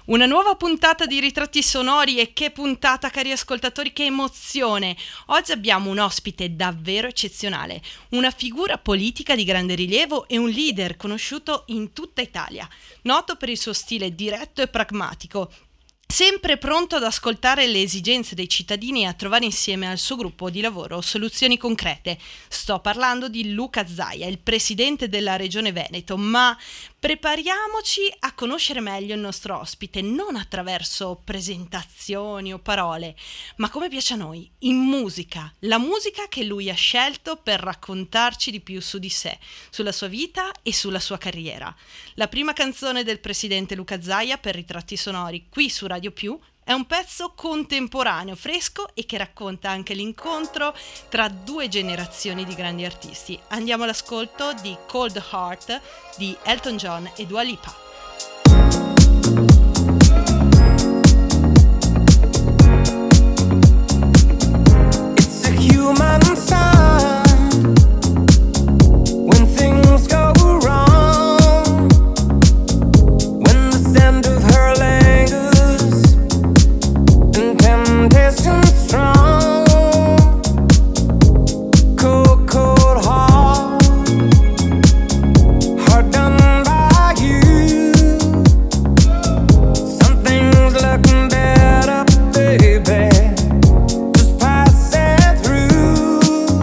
Una nuova puntata di Ritratti Sonori e che puntata, cari ascoltatori, che emozione! Oggi abbiamo un ospite davvero eccezionale, una figura politica di grande rilievo e un leader conosciuto in tutta Italia, noto per il suo stile diretto e pragmatico, sempre pronto ad ascoltare le esigenze dei cittadini e a trovare insieme al suo gruppo di lavoro soluzioni concrete. Sto parlando di Luca Zaia, il presidente della Regione Veneto, ma prepariamoci a conoscere meglio il nostro ospite, non attraverso presentazioni o parole, ma come piace a noi, in musica, la musica che lui ha scelto per raccontarci di più su di sé, sulla sua vita e sulla sua carriera. La prima canzone del presidente Luca Zaia per Ritratti Sonori, qui su Radio Più, è un pezzo contemporaneo, fresco e che racconta anche l'incontro tra due generazioni di grandi artisti. Andiamo all'ascolto di Cold Heart di Elton John e Dua Lipa. It's a human sign when things go wrong, when the scent of her lingers and temptation strong. Cold, cold heart, hard done by you. Something's looking better, baby. Just pass it through.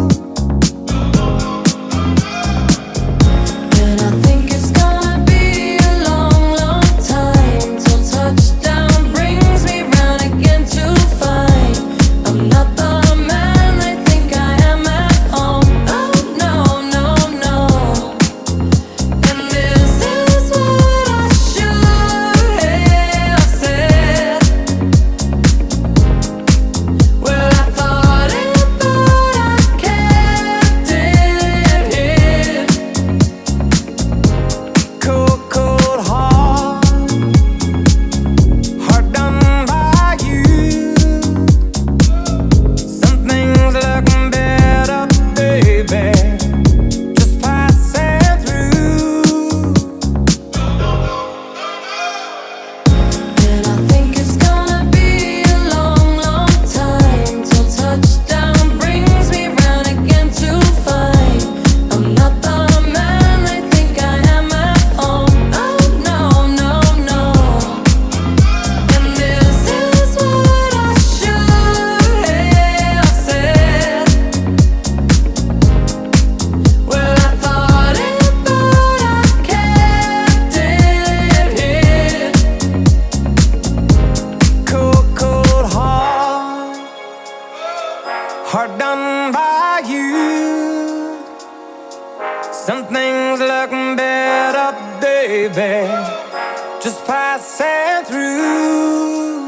And I think it's gonna be a long, long time till touchdown brings me round again to find I'm not the man they think I am at home. Oh no, no, no. And this is what I should have said. Well, I thought it, but I kept it hid. Cold, cold heart, hard done by you. Something's looking better, baby. Just pass it through. And I think it's gonna be a long, long time till touchdown brings me round again to find I'm not the man they think I am at home. Oh no, no, no. And this is what I should have said. Well, I thought it, but I kept it hid. Cold, cold heart, hard done by you. Something's looking better, baby. Just pass it through.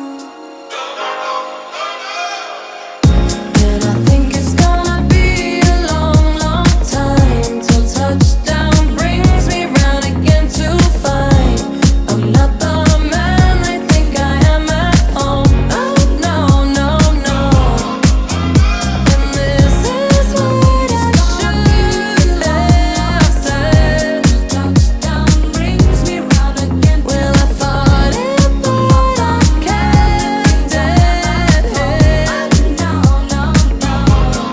And I think it's gonna be a long, long time till touchdown brings me round again to find I'm not the man they think I am at home. Oh no, no, no. And this is what I should have said. Touchdown brings me round again. Well, I thought it, but I kept it hid. No, no, no.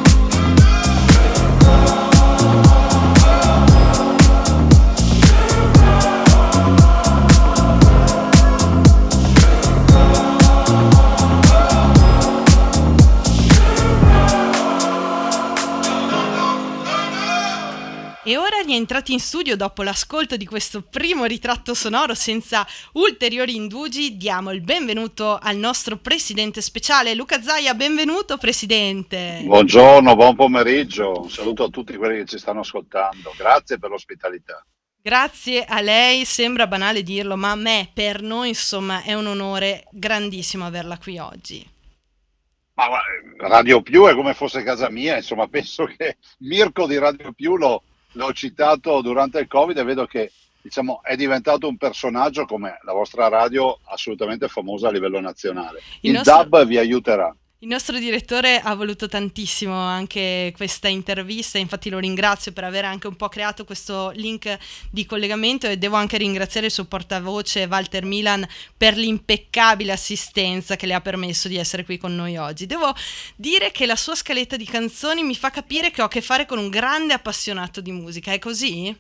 E ora rientrati in studio dopo l'ascolto di questo primo ritratto sonoro, senza ulteriori indugi, diamo il benvenuto al nostro presidente speciale, Luca Zaia. Benvenuto, presidente. Buongiorno, buon pomeriggio, un saluto a tutti quelli che ci stanno ascoltando, grazie per l'ospitalità. Grazie a lei, sembra banale dirlo, ma per noi insomma è un onore grandissimo averla qui oggi. Ma Radio Più è come fosse casa mia, insomma penso che Mirko di Radio Più l'ho citato durante il Covid e vedo che diciamo, è diventato un personaggio come la vostra radio assolutamente famosa a livello nazionale. Il nostro- DAB vi aiuterà. Il nostro direttore ha voluto tantissimo anche questa intervista, infatti lo ringrazio per aver anche un po' creato questo link di collegamento e devo anche ringraziare il suo portavoce Walter Milan per l'impeccabile assistenza che le ha permesso di essere qui con noi oggi. Devo dire che la sua scaletta di canzoni mi fa capire che ho a che fare con un grande appassionato di musica, è così?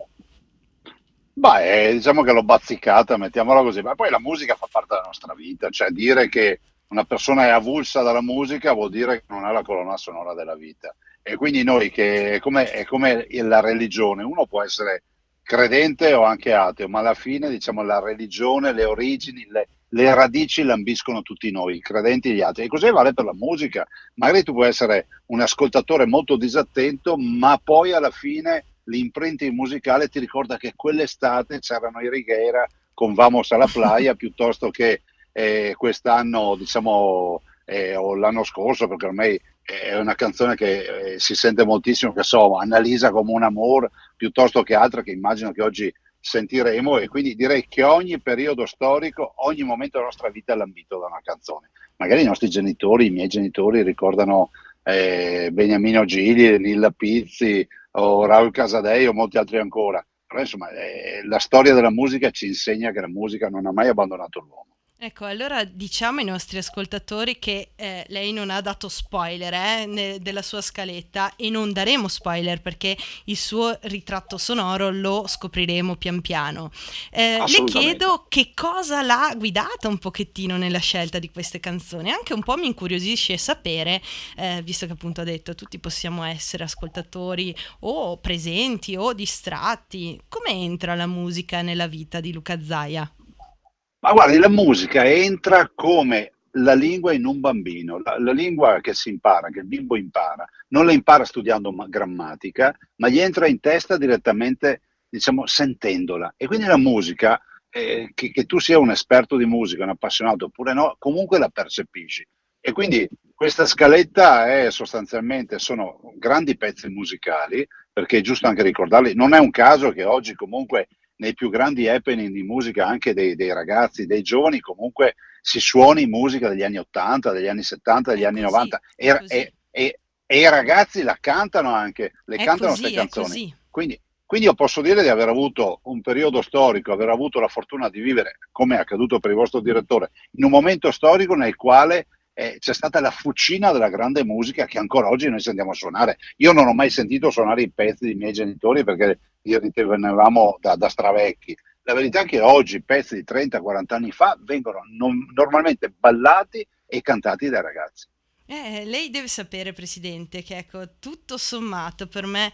Beh, diciamo che l'ho bazzicata, mettiamola così, ma poi la musica fa parte della nostra vita, cioè dire che una persona è avulsa dalla musica vuol dire che non è la colonna sonora della vita. E quindi noi che è come la religione, uno può essere credente o anche ateo, ma alla fine diciamo la religione, le origini, le radici lambiscono tutti noi, i credenti e gli atei. E così vale per la musica. Magari tu puoi essere un ascoltatore molto disattento, ma poi alla fine l'imprinting musicale ti ricorda che quell'estate c'erano i Righiera con Vamos alla playa piuttosto che quest'anno, diciamo, o l'anno scorso, perché ormai è una canzone che si sente moltissimo, che so, Annalisa come un amore, piuttosto che altre che immagino che oggi sentiremo, e quindi direi che ogni periodo storico, ogni momento della nostra vita è lambito da una canzone. Magari i nostri genitori, i miei genitori ricordano Beniamino Gigli, Nilla Pizzi o Raul Casadei o molti altri ancora, però insomma la storia della musica ci insegna che la musica non ha mai abbandonato l'uomo. Ecco, allora diciamo ai nostri ascoltatori che lei non ha dato spoiler della sua scaletta e non daremo spoiler perché il suo ritratto sonoro lo scopriremo pian piano. Le Assolutamente. chiedo che cosa l'ha guidata un pochettino nella scelta di queste canzoni, anche un po' mi incuriosisce sapere, visto che appunto ha detto tutti possiamo essere ascoltatori o presenti o distratti, come entra la musica nella vita di Luca Zaia? Ma guardi, la musica entra come la lingua in un bambino, la lingua che si impara, che il bimbo impara, non la impara studiando grammatica, ma gli entra in testa direttamente, diciamo, sentendola. E quindi la musica, che tu sia un esperto di musica, un appassionato oppure no, comunque la percepisci. E quindi questa scaletta è sostanzialmente, sono grandi pezzi musicali, perché è giusto anche ricordarli, non è un caso che oggi comunque nei più grandi happening di musica anche dei ragazzi, dei giovani, comunque si suoni musica degli anni 80, degli anni 70, degli È anni così, 90 è così, e i ragazzi la cantano anche, le è cantano queste così, è canzoni. così. Quindi io posso dire di aver avuto un periodo storico, aver avuto la fortuna di vivere, come è accaduto per il vostro direttore, in un momento storico nel quale c'è stata la fucina della grande musica che ancora oggi noi sentiamo suonare. Io non ho mai sentito suonare i pezzi dei miei genitori perché li ritenevamo da stravecchi. La verità è che oggi pezzi di 30-40 anni fa vengono normalmente ballati e cantati dai ragazzi. Lei deve sapere, Presidente, che ecco, tutto sommato per me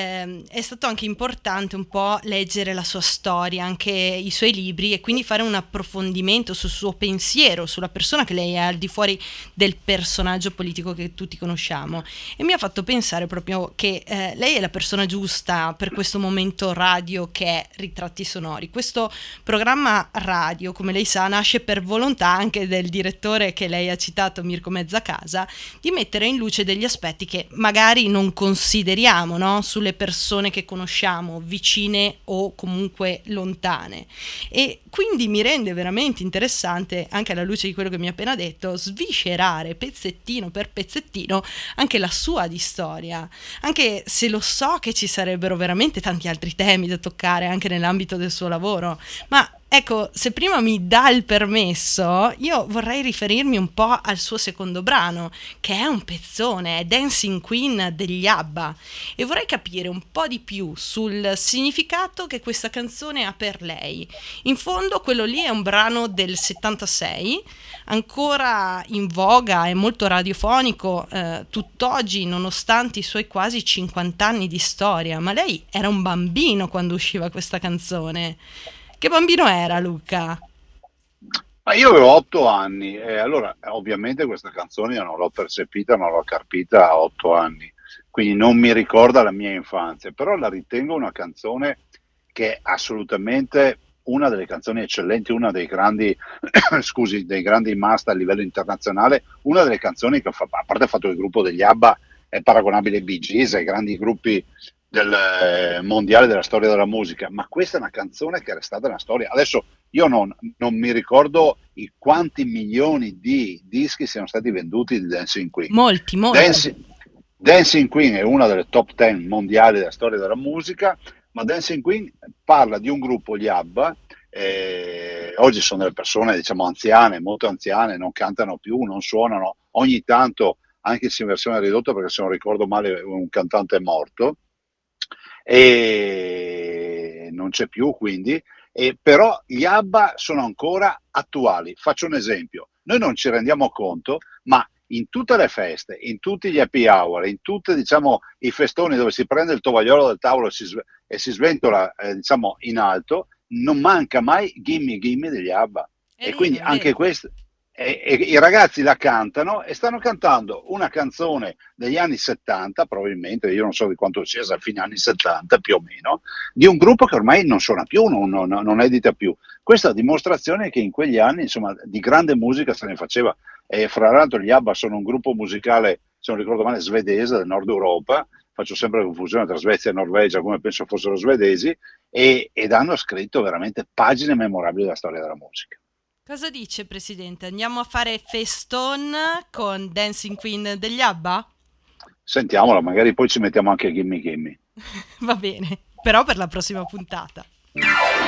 è stato anche importante un po' leggere la sua storia, anche i suoi libri e quindi fare un approfondimento sul suo pensiero, sulla persona che lei è al di fuori del personaggio politico che tutti conosciamo. E mi ha fatto pensare proprio che lei è la persona giusta per questo momento radio che è Ritratti Sonori. Questo programma radio, come lei sa, nasce per volontà anche del direttore che lei ha citato, Mirko Mezzacasa, di mettere in luce degli aspetti che magari non consideriamo, no? Sulle persone che conosciamo, vicine o comunque lontane. E quindi mi rende veramente interessante, anche alla luce di quello che mi ha appena detto, sviscerare pezzettino per pezzettino anche la sua di storia, anche se lo so che ci sarebbero veramente tanti altri temi da toccare anche nell'ambito del suo lavoro, ma ecco, se prima mi dà il permesso, io vorrei riferirmi un po' al suo secondo brano, che è un pezzone, è Dancing Queen degli ABBA, e vorrei capire un po' di più sul significato che questa canzone ha per lei. In fondo quello lì è un brano del 76, ancora in voga e molto radiofonico tutt'oggi, nonostante i suoi quasi 50 anni di storia, ma lei era un bambino quando usciva questa canzone. Che bambino era Luca? Ma io avevo 8 anni e allora ovviamente questa canzone io non l'ho percepita, non l'ho carpita a 8 anni, quindi non mi ricorda la mia infanzia, però la ritengo una canzone che è assolutamente una delle canzoni eccellenti, una dei grandi, scusi, dei grandi must a livello internazionale, una delle canzoni che fa, a parte il fatto che il gruppo degli ABBA è paragonabile ai Bee Gees, ai grandi gruppi mondiale della storia della musica, ma questa è una canzone che è restata nella storia. Adesso io non mi ricordo quanti milioni di dischi siano stati venduti di Dancing Queen. Molti. Dancing Queen è una delle top 10 mondiali della storia della musica, ma Dancing Queen parla di un gruppo, gli ABBA. Oggi sono delle persone, diciamo, anziane, molto anziane, non cantano più, non suonano, ogni tanto anche se in versione ridotta, perché se non ricordo male un cantante è morto e non c'è più, quindi però gli ABBA sono ancora attuali. Faccio un esempio: noi non ci rendiamo conto, ma in tutte le feste, in tutti gli happy hour, in tutti, diciamo, i festoni dove si prende il tovagliolo del tavolo e si sventola, diciamo, in alto, non manca mai Gimme Gimme degli ABBA. È E vero, quindi è anche vero. questo, e i ragazzi la cantano e stanno cantando una canzone degli anni 70, probabilmente, io non so di quanto sia, a fine anni 70 più o meno, di un gruppo che ormai non suona più, non edita più. Questa è la dimostrazione che in quegli anni, insomma, di grande musica se ne faceva. E fra l'altro gli ABBA sono un gruppo musicale, se non ricordo male, svedese del nord Europa. Faccio sempre la confusione tra Svezia e Norvegia, come penso fossero svedesi, ed hanno scritto veramente pagine memorabili della storia della musica. Cosa dice, Presidente? Andiamo a fare feston con Dancing Queen degli ABBA? Sentiamola, magari poi ci mettiamo anche Gimme Gimme. Va bene, però per la prossima puntata.